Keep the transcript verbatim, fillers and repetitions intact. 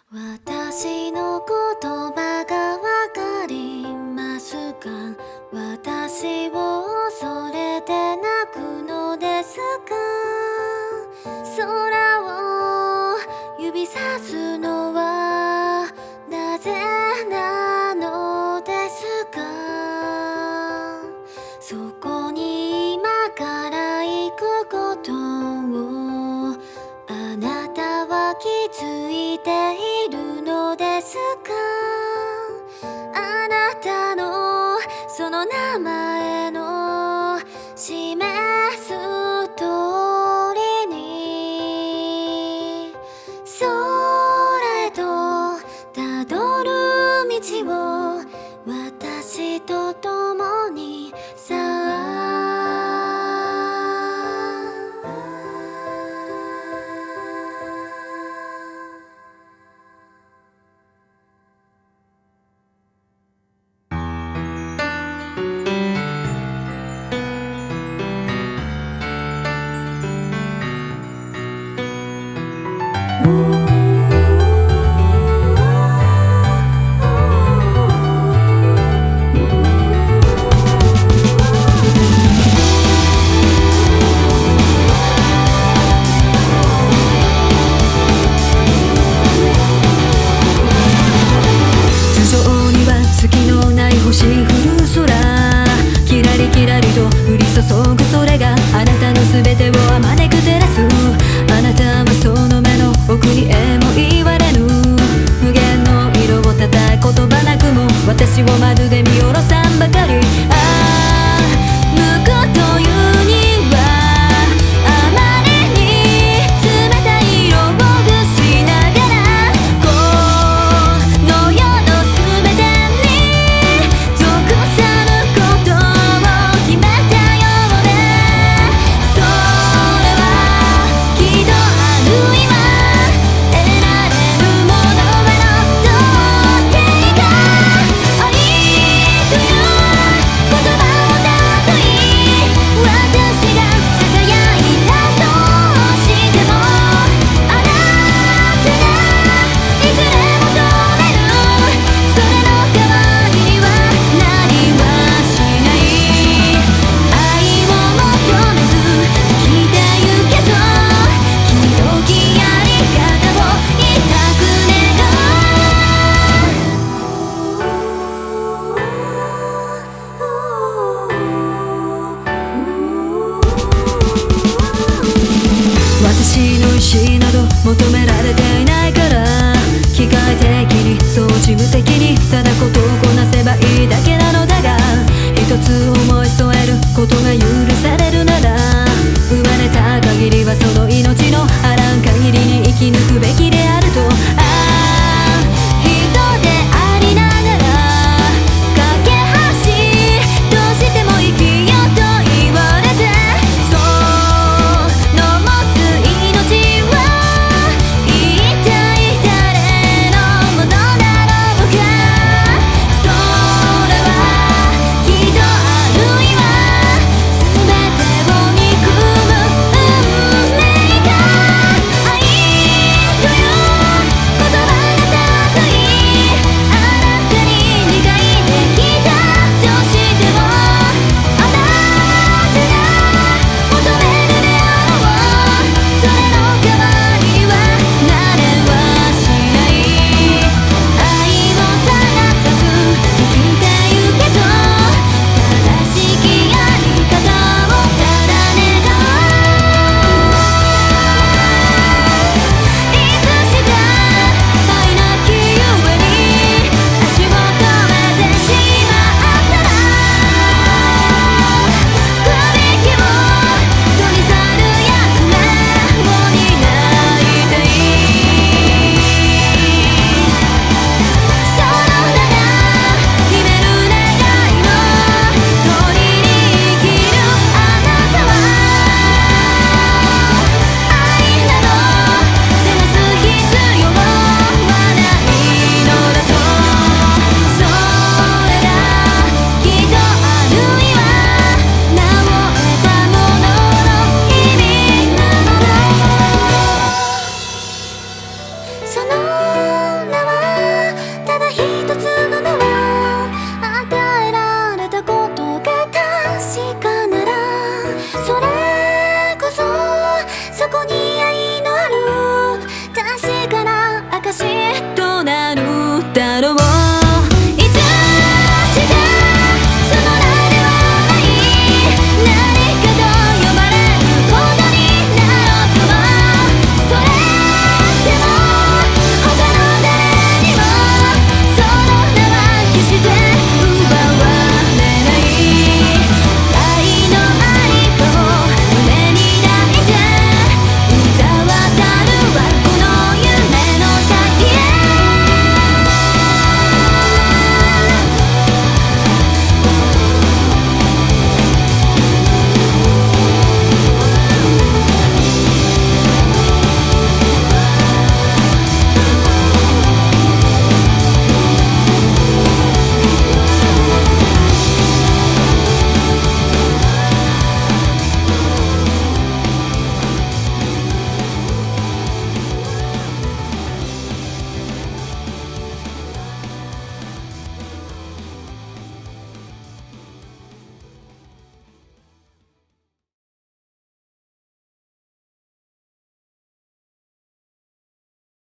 私の言葉がわかりますか？私を恐れて泣くのですか？空を指さすのはなぜなのですか？そこに今から行くことをあなたは気づいているのですか？あなたのその名前の示す通りに空へとたどる道を私と共にさあ星降る空、キラリキラリと降り注ぐそれがあなたの全てをあまねく照らす。あなたはその目の奥にえも言われぬ無限の色をたたく言葉なくも私をまるで見下ろさんばかり。ああ向こうというにはあまりに冷たい色をぐしながらこの世の全て私の意思など求められていないから機械的にそう事務的にただことをこなせばいいだけなのだが一つ思い添えることが許されるなら生まれた限りはその命のあらん限りに生き抜くべきであると。ああ人でありながら架け橋どうしても生きようと言われてその